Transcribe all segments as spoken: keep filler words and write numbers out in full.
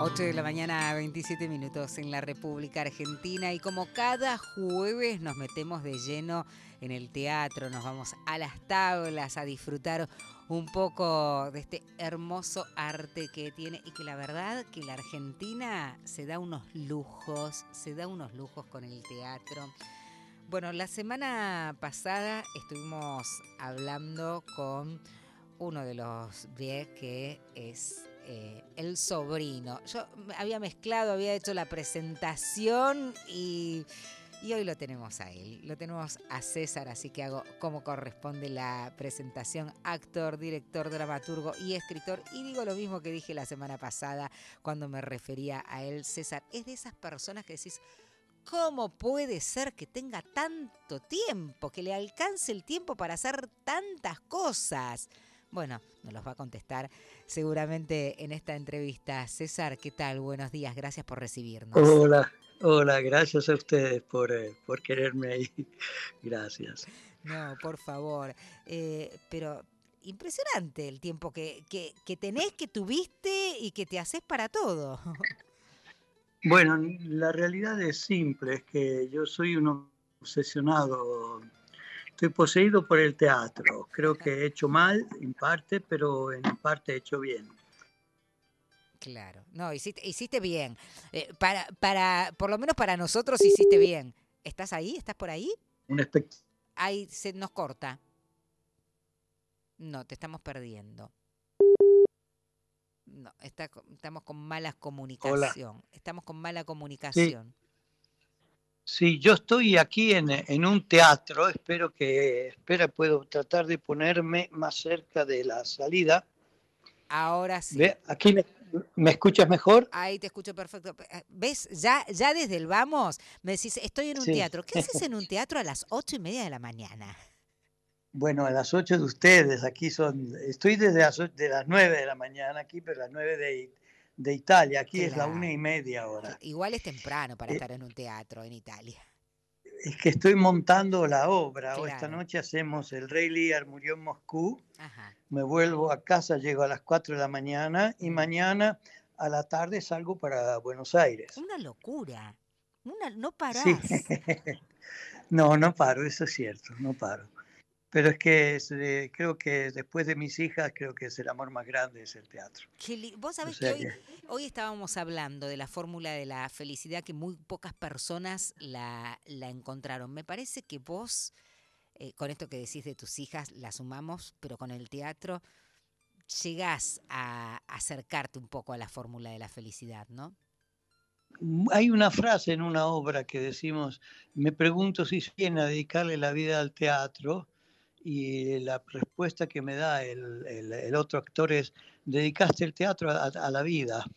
ocho de la mañana, veintisiete minutos en la República Argentina, y como cada jueves nos metemos de lleno en el teatro, nos vamos a las tablas a disfrutar un poco de este hermoso arte que tiene, y que la verdad que la Argentina se da unos lujos, se da unos lujos con el teatro. Bueno, la semana pasada estuvimos hablando con uno de los Brie, que es eh, el sobrino. Yo había mezclado, había hecho la presentación y, y hoy lo tenemos a él. Lo tenemos a César, así que hago como corresponde la presentación. Actor, director, dramaturgo y escritor. Y digo lo mismo que dije la semana pasada cuando me refería a él. César es de esas personas que decís: ¿cómo puede ser que tenga tanto tiempo, que le alcance el tiempo para hacer tantas cosas? Bueno, nos los va a contestar seguramente en esta entrevista. César, ¿qué tal? Buenos días, gracias por recibirnos. Hola, hola, gracias a ustedes por, eh, por quererme ahí. Gracias. No, por favor. Eh, pero impresionante el tiempo que, que, que tenés, que tuviste y que te haces para todo. Bueno, la realidad es simple, es que yo soy un obsesionado, estoy poseído por el teatro. Creo que he hecho mal en parte, pero en parte he hecho bien. Claro, no, hiciste, hiciste bien. Eh, para, para, por lo menos para nosotros hiciste bien. ¿Estás ahí? ¿Estás por ahí? Un espect- Ahí se nos corta. No, te estamos perdiendo. No, está, estamos con mala Hola. comunicación. Estamos con mala Sí, comunicación. sí, yo estoy aquí en, en un teatro, espero que, espera, puedo tratar de ponerme más cerca de la salida. Ahora sí. Ve, aquí me, ¿me escuchas mejor? Ahí te escucho perfecto. ¿Ves? Ya, ya desde el vamos me decís: estoy en un Sí. teatro. ¿Qué haces en un teatro a las ocho y media de la mañana? Bueno, a las ocho de ustedes, aquí son, estoy desde las, de las nueve de la mañana aquí, pero las nueve de, de Italia, aquí es la una Claro. y media ahora. Igual es temprano para Eh, estar en un teatro en Italia. es que estoy montando la obra, o esta Claro. noche hacemos El Rey Lear murió en Moscú, Ajá. me vuelvo a casa, llego a las cuatro de la mañana y Mm. mañana a la tarde salgo para Buenos Aires. Una locura. Una, no Sí, parás. no, no paro, eso es cierto, no paro. Pero es que es, eh, creo que después de mis hijas, creo que es el amor más grande, es el teatro. Qué li- Vos O sabés que sea hoy, que hoy estábamos hablando de la fórmula de la felicidad, que muy pocas personas la, la encontraron. Me parece que vos, eh, con esto que decís de tus hijas, la sumamos, pero con el teatro llegás a acercarte un poco a la fórmula de la felicidad, ¿no? hay una frase en una obra que decimos, me pregunto si es bien a dedicarle la vida al teatro, y la respuesta que me da el, el, el otro actor es, dedicaste el teatro a, a la vida.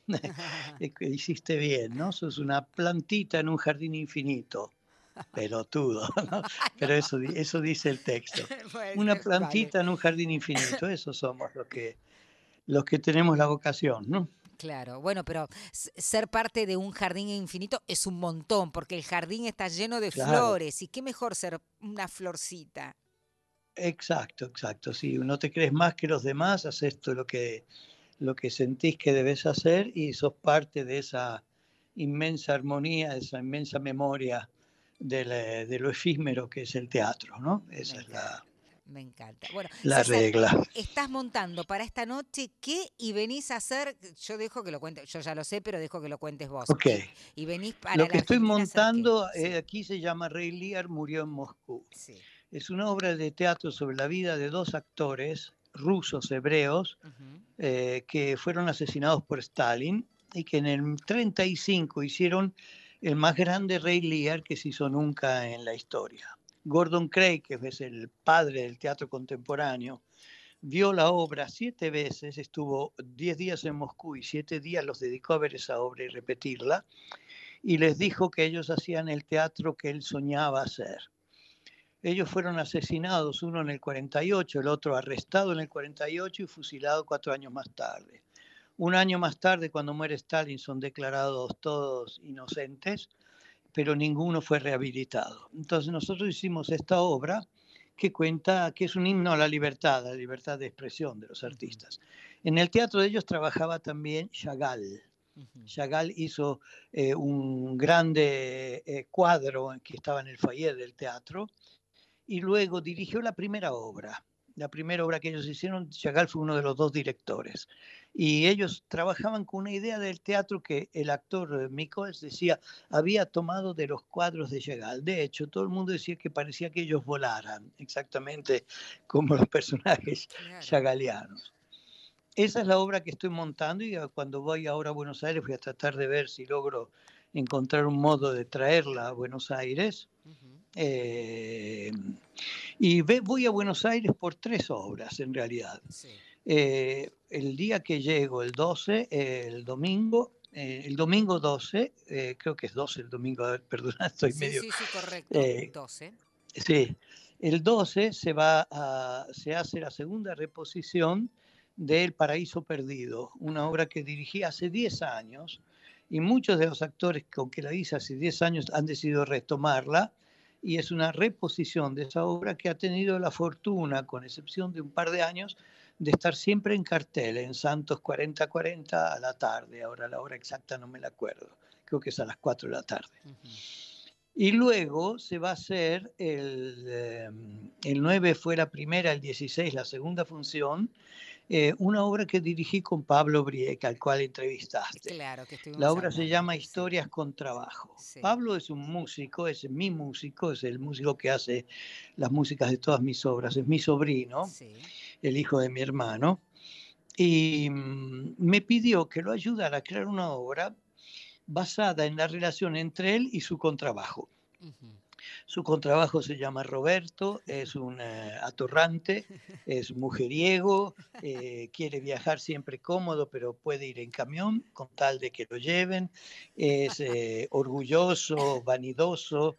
Hiciste bien, ¿no? Sos una plantita en un jardín infinito. Pelotudo, ¿no? No. Pero eso, eso dice el texto. Pues, Una vale. plantita en un jardín infinito, esos somos los que, los que tenemos la vocación, ¿no? Claro, bueno, pero s- ser parte de un jardín infinito es un montón, porque el jardín está lleno de Claro. flores, y qué mejor ser una florcita. Exacto, exacto. Si no te crees más que los demás, haces todo lo que, lo que sentís que debes hacer y sos parte de esa inmensa armonía, de esa inmensa memoria de, la- de lo efímero que es el teatro, ¿no? Me Esa es la, encanta, me encanta. Bueno, la César, regla. estás montando para esta noche qué y venís a hacer. Yo dejo que lo cuente, yo ya lo sé, pero dejo que lo cuentes vos. Ok. Y, y venís Lo para la que estoy Argentina a hacer qué. montando eh, Sí, aquí se llama Rey Lear murió en Moscú. sí. Es una obra de teatro sobre la vida de dos actores rusos hebreos Ujú. eh, que fueron asesinados por Stalin y que en el treinta y cinco hicieron el más grande Rey Lear que se hizo nunca en la historia. Gordon Craig, que es el padre del teatro contemporáneo, vio la obra siete veces, estuvo diez días en Moscú y siete días los dedicó a ver esa obra y repetirla, y les dijo que ellos hacían el teatro que él soñaba hacer. Ellos fueron asesinados, uno en el cuarenta y ocho, el otro arrestado en el cuarenta y ocho y fusilado cuatro años más tarde. Un año más tarde, cuando muere Stalin, son declarados todos inocentes, pero ninguno fue rehabilitado. Entonces nosotros hicimos esta obra que cuenta, que es un himno a la libertad, a la libertad de expresión de los Ujú. artistas. En el teatro de ellos trabajaba también Chagall. Ujú. Chagall hizo eh, un grande eh, cuadro que estaba en el foyer del teatro y luego dirigió la primera obra. La primera obra que ellos hicieron, Chagall fue uno de los dos directores. Y ellos trabajaban con una idea del teatro que el actor eh, Mikos decía había tomado de los cuadros de Chagall. De hecho, todo el mundo decía que parecía que ellos volaran, exactamente como los personajes Claro. chagallianos. Esa es la obra que estoy montando y cuando voy ahora a Buenos Aires voy a tratar de ver si logro encontrar un modo de traerla a Buenos Aires. Ujú. Eh, y ve, voy a Buenos Aires por tres obras en realidad. Sí. Eh, el día que llego, el doce, eh, el domingo, eh, el domingo doce, eh, creo que es doce el domingo, a ver, perdona, estoy Sí, medio... sí, sí, correcto. Eh, doce. sí, el doce se, va a, se hace la segunda reposición de El Paraíso Perdido, una Ajá. obra que dirigí hace diez años y muchos de los actores con que la hice hace diez años han decidido retomarla y es una reposición de esa obra que ha tenido la fortuna, con excepción de un par de años, de estar siempre en cartel, en Santos cuarenta cuarenta a la tarde. Ahora la hora exacta no me la acuerdo, creo que es a las cuatro de la tarde. Ujú. Y luego se va a hacer, el, eh, el nueve fue la primera, el dieciséis la segunda función, eh, una obra que dirigí con Pablo Brieca, al cual entrevistaste. Claro que La estuvimos obra se hablando. llama Sí. Historias con Trabajo. Sí. Pablo es un músico, es mi músico, es el músico que hace las músicas de todas mis obras, es mi sobrino, Sí. el hijo de mi hermano, y mm, me pidió que lo ayudara a crear una obra basada en la relación entre él y su contrabajo. Ujú. Su contrabajo se llama Roberto, es un eh, atorrante, es mujeriego, eh, quiere viajar siempre cómodo, pero puede ir en camión con tal de que lo lleven. Es eh, orgulloso, vanidoso,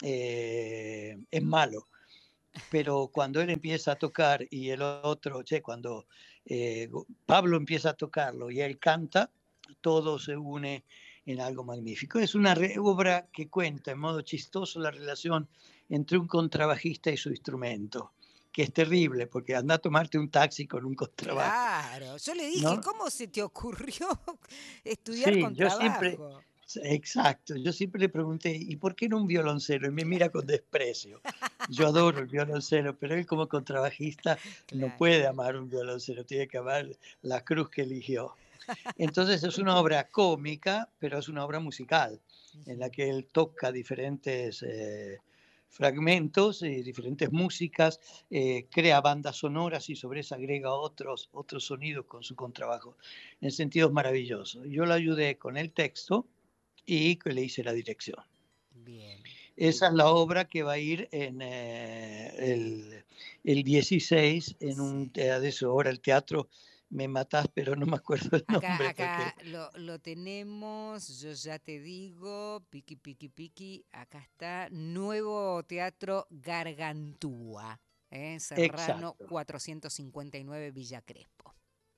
eh, es malo. Pero cuando él empieza a tocar y el otro, che, cuando eh, Pablo empieza a tocarlo y él canta, todo se une en algo magnífico. Es una re- obra que cuenta en modo chistoso la relación entre un contrabajista y su instrumento, que es terrible porque anda a tomarte un taxi con un contrabajo, Claro. Yo le dije, ¿no? ¿cómo se te ocurrió estudiar Sí, con yo siempre, trabajo? exacto, yo siempre le pregunté, ¿y por qué no un violoncelo? Y me mira con desprecio. Yo adoro el violoncelo, pero él como contrabajista no Claro. puede amar un violoncelo, tiene que amar la cruz que eligió. Entonces es una obra cómica, pero es una obra musical, en la Ujú. que él toca diferentes eh, fragmentos y diferentes músicas, eh, crea bandas sonoras y sobre eso agrega otros, otros sonidos con su contrabajo, en sentidos maravillosos. Yo lo ayudé con el texto y le hice la dirección. Bien. Esa es la obra que va a ir en eh, el, el dieciséis en un Sí. teatro, de eso, ahora el teatro me matás, pero no me acuerdo el Acá, nombre porque... acá lo, lo tenemos, yo ya te digo, piqui, piqui, piqui, acá está, Nuevo Teatro Gargantúa, ¿eh? Serrano Exacto, cuatrocientos cincuenta y nueve Villa Crespo.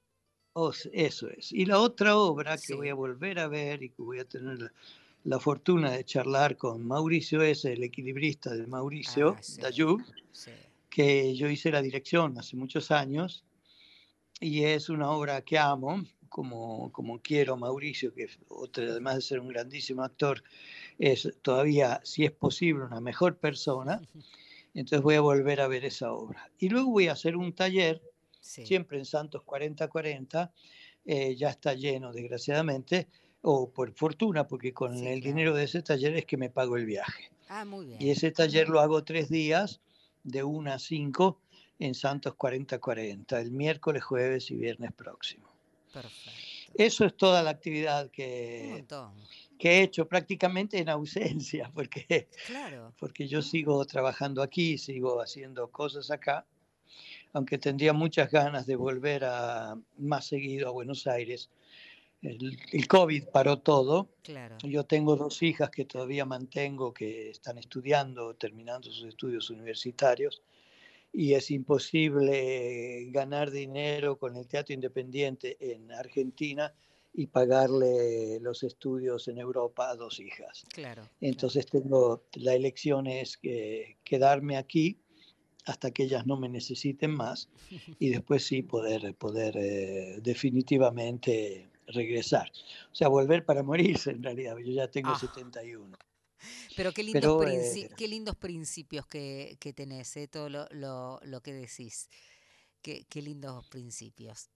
Os- eso es. Y la otra obra que voy Sí. a volver a ver y que voy a tener la, la fortuna de charlar con Mauricio es El equilibrista de Ah, Mauricio sí, Dayoux, sí. que yo hice la dirección hace muchos años y es una obra que amo, como, como quiero a Mauricio, que es otro, además de ser un grandísimo actor, es todavía, si es posible, una mejor persona. Entonces voy a volver a ver esa obra. Y luego voy a hacer un taller, Sí, siempre en Santos cuarenta cuarenta, eh, ya está lleno, desgraciadamente, o por fortuna, porque con sí, el claro. dinero de ese taller es que me pago el viaje. Ah, muy Y bien. ese taller lo hago tres días, de una a cinco, en Santos cuarenta cuarenta, el miércoles, jueves y viernes próximo. Perfecto. Eso es toda la actividad Un que, montón. que he hecho prácticamente en ausencia, porque, Claro. porque yo sigo trabajando aquí, sigo haciendo cosas acá, aunque tendría muchas ganas de volver a, más seguido a Buenos Aires. El, el COVID paró todo. Claro. Yo tengo dos hijas que todavía mantengo, que están estudiando, terminando sus estudios universitarios, y es imposible ganar dinero con el teatro independiente en Argentina y pagarle los estudios en Europa a dos hijas. Claro, claro. Entonces tengo, la elección es que quedarme aquí hasta que ellas no me necesiten más y después sí poder, poder eh, definitivamente regresar. O sea, volver para morirse en realidad. Yo ya tengo Ah, setenta y uno. pero qué lindos, Pero princi- eh, qué lindos principios que, que tenés, ¿eh? Todo lo, lo, lo que decís. Qué, qué lindos principios.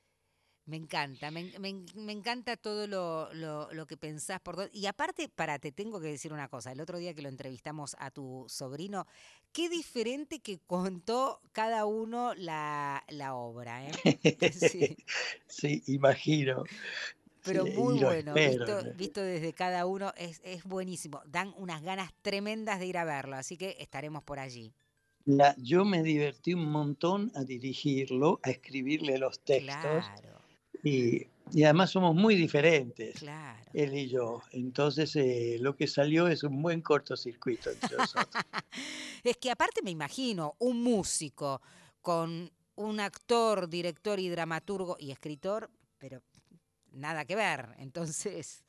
Me encanta, me, en- me en- me encanta todo lo, lo- lo que pensás por do- Y aparte, para, te tengo que decir una cosa. El otro día que lo entrevistamos a tu sobrino, qué diferente que contó cada uno la, la obra, ¿eh? Sí, sí, imagino. Sí, pero muy y lo bueno, espero, visto, ¿no? visto desde cada uno, es, es buenísimo. Dan unas ganas tremendas de ir a verlo, así que estaremos por allí. La- yo me divertí un montón a dirigirlo, a escribirle los textos Claro, y, y además somos muy diferentes, claro. él y yo. Entonces eh, lo que salió es un buen cortocircuito entre nosotros. Es que aparte me imagino un músico con un actor, director y dramaturgo y escritor, pero nada que ver. Entonces,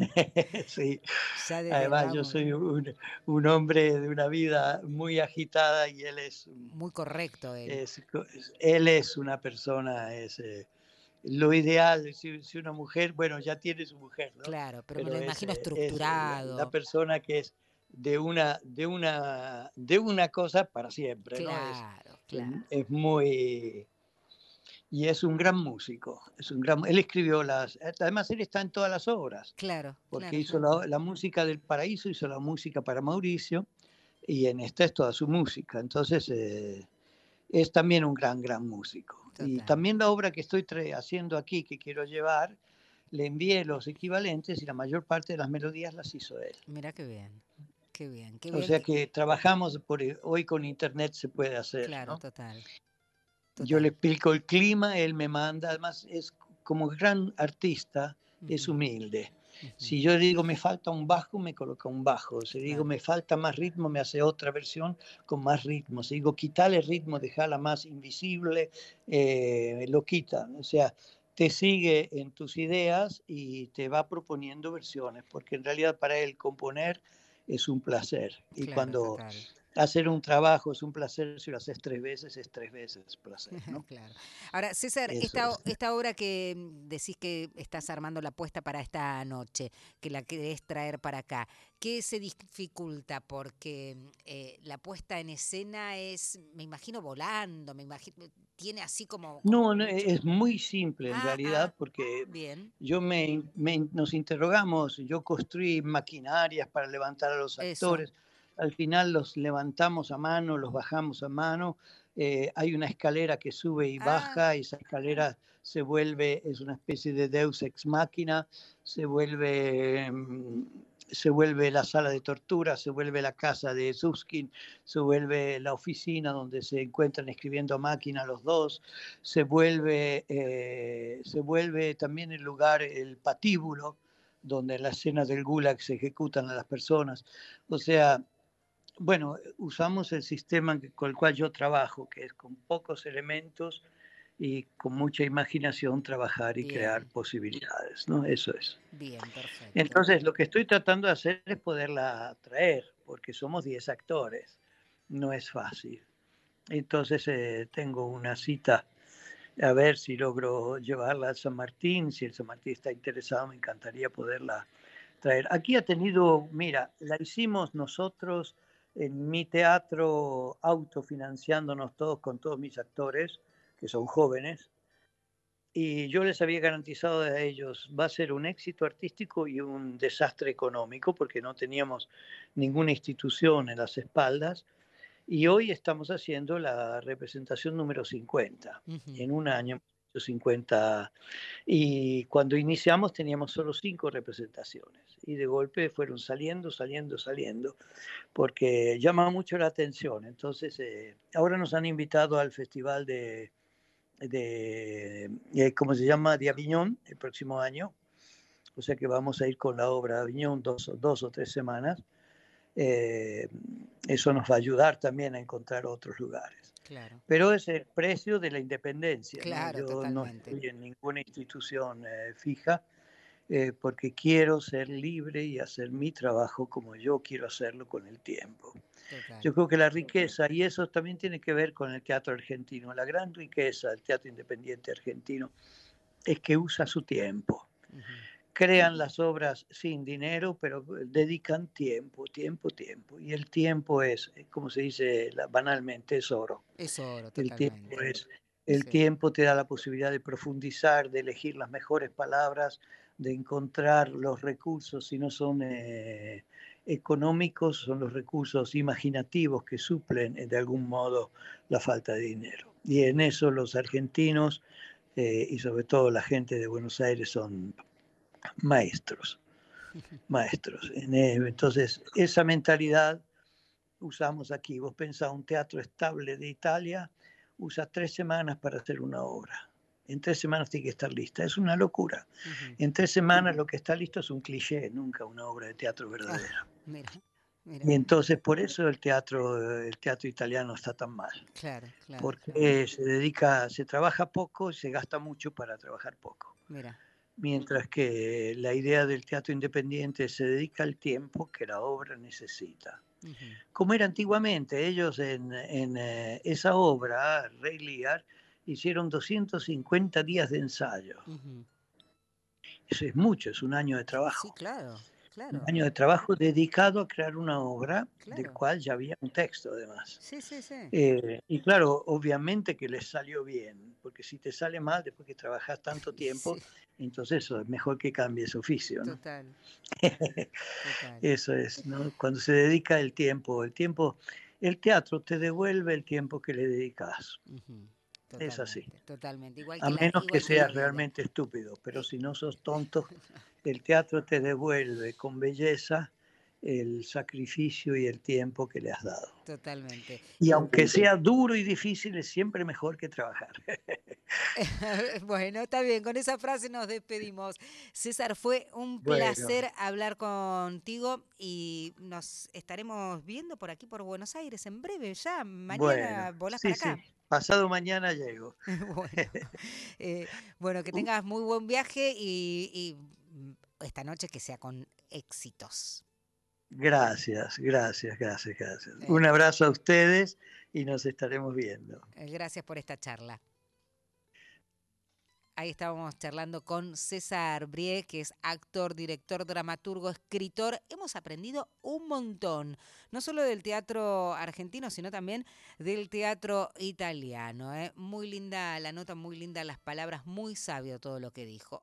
Sí, ya desde además yo vamos, soy un, un hombre de una vida muy agitada y él es, un- muy correcto él. es- él es una persona, es eh, lo ideal. Si, si una mujer, bueno, ya tiene su mujer, ¿no? Claro, pero me lo Pero es, imagino eh, es eh, la, la estructurado. persona que es de una, de una, de una cosa para siempre, ¿no? Es, Claro, es, claro, es muy... Y es un gran músico, es un gran, él escribió las, además él está en todas las obras, claro, porque claro, hizo claro. la, la música del Paraíso, hizo la música para Mauricio, y en esta es toda su música. Entonces, eh, es también un gran, gran músico. Y Total. también la obra que estoy haciendo aquí, que quiero llevar, le envié los equivalentes y la mayor parte de las melodías las hizo él. Mira qué bien, qué bien, qué O bien. sea que trabajamos, por, hoy con internet se puede hacer, Claro, ¿no? total, Yo le total. explico el clima, él me manda, además es como gran artista, es Ujú, humilde. ujú, Si yo digo me falta un bajo, me coloca un bajo. Si digo claro, me falta más ritmo, me hace otra versión con más ritmo. Si digo quitarle ritmo, dejarla más invisible, eh, lo quita. O sea, te sigue en tus ideas y te va proponiendo versiones, porque en realidad para él componer es un placer. Y claro, cuando total. hacer un trabajo es un placer, si lo haces tres veces, es tres veces placer, ¿no? Claro. Ahora, César, Eso esta, es. o- esta obra que mm, decís que estás armando la puesta para esta noche, que la querés traer para acá, ¿qué se dificulta? Porque mm, eh, la puesta en escena es, me imagino, volando, me imagino, tiene así como, como No, no, mucho. es muy simple en Ah, ah, realidad porque bien, yo me, me- nos interrogamos, yo construí maquinarias para levantar a los eso. actores, al final los levantamos a mano, los bajamos a mano, eh, hay una escalera que sube y Ah, baja, y esa escalera se vuelve, es una especie de Deus ex machina, se vuelve, mm, se vuelve la sala de tortura, se vuelve la casa de Suskin, se vuelve la oficina donde se encuentran escribiendo a máquina los dos, se vuelve, eh, se vuelve también el lugar, el patíbulo, donde en las escenas del Gulag se ejecutan a las personas. O sea, bueno, usamos el sistema con el cual yo trabajo, que es con pocos elementos y con mucha imaginación trabajar y crear bien, posibilidades, ¿no? Eso es. bien, perfecto. Entonces, lo que estoy tratando de hacer es poderla traer, porque somos diez actores, no es fácil. Entonces, eh, tengo una cita a ver si logro llevarla a San Martín. Si el San Martín está interesado, me encantaría poderla traer. Aquí ha tenido, mira, la hicimos nosotros en mi teatro, autofinanciándonos todos con todos mis actores, que son jóvenes, y yo les había garantizado a ellos, va a ser un éxito artístico y un desastre económico, porque no teníamos ninguna institución en las espaldas. Y hoy estamos haciendo la representación número cincuenta. Ujú, En un año hemos hecho cincuenta. Y cuando iniciamos teníamos solo cinco representaciones. Y de golpe fueron saliendo, saliendo, saliendo, porque llama mucho la atención. Entonces, eh, ahora nos han invitado al Festival de, de eh, ¿cómo se llama? De Aviñón, el próximo año. O sea que vamos a ir con la obra de Aviñón dos, dos o tres semanas. Eh, Eso nos va a ayudar también a encontrar otros lugares. claro, Pero es el precio de la independencia, ¿no? claro, Yo no totalmente. estoy en ninguna institución eh, fija, eh, porque quiero ser libre y hacer mi trabajo como yo quiero hacerlo con el tiempo. Total. Yo creo que la riqueza, y eso también tiene que ver con el teatro argentino, la gran riqueza del teatro independiente argentino es que usa su tiempo. Ujú. Crean las obras sin dinero, pero dedican tiempo, tiempo, tiempo. Y el tiempo es, como se dice banalmente, es oro. Es oro, El tiempo totalmente. es, el Sí. tiempo te da la posibilidad de profundizar, de elegir las mejores palabras, de encontrar los recursos, si no son eh, económicos, son los recursos imaginativos que suplen eh, de algún modo la falta de dinero. Y en eso los argentinos eh, y sobre todo la gente de Buenos Aires son maestros, maestros. Entonces, esa mentalidad usamos aquí. Vos pensás un teatro estable de Italia, usa tres semanas para hacer una obra. En tres semanas tiene que estar lista. Es una locura. Ujú. En tres semanas lo que está listo es un cliché, nunca una obra de teatro Ah, verdadera. mira, mira. Y entonces por eso el teatro, el teatro italiano está tan mal. Claro, claro, Porque claro. se dedica, se trabaja poco y se gasta mucho para trabajar poco. Mira. Mientras que la idea del teatro independiente se dedica al tiempo que la obra necesita. Ujú. Como era antiguamente, ellos en, en eh, esa obra, Rey Lear, hicieron doscientos cincuenta días de ensayo. Ujú. Eso es mucho, es un año de Sí, trabajo. claro, Un claro, año de trabajo dedicado a crear una obra del claro. cual ya había un texto además. Sí, sí, sí. Eh, y claro, obviamente que les salió bien, porque si te sale mal después que trabajas tanto tiempo, Sí, entonces eso, es mejor que cambies oficio, ¿no? total, total. Eso es, ¿no? Cuando se dedica el tiempo, el tiempo, el teatro te devuelve el tiempo que le dedicas. Ujú. Es así. Totalmente, totalmente. Igual A que la, menos que igual que la seas vida. realmente estúpido, pero Eh, si no sos tonto, el teatro te devuelve con belleza el sacrificio y el tiempo que le has dado. totalmente. Y aunque sea duro y difícil, es siempre mejor que trabajar. Bueno, está bien, con esa frase nos despedimos. César, fue un Bueno, placer hablar contigo y nos estaremos viendo por aquí por Buenos Aires en breve, ya. bueno, Mañana volás sí, para sí. acá. Pasado mañana llego. Bueno, eh, bueno, que tengas muy buen viaje y, y mm, esta noche que sea con éxitos. Gracias, gracias, gracias, gracias. Eh, Un abrazo a ustedes y nos estaremos viendo. eh, gracias por esta charla. Ahí estábamos charlando con César Brie, que es actor, director, dramaturgo, escritor. Hemos aprendido un montón, no solo del teatro argentino, sino también del teatro italiano. ¿eh? Muy linda la nota, muy linda las palabras, muy sabio todo lo que dijo.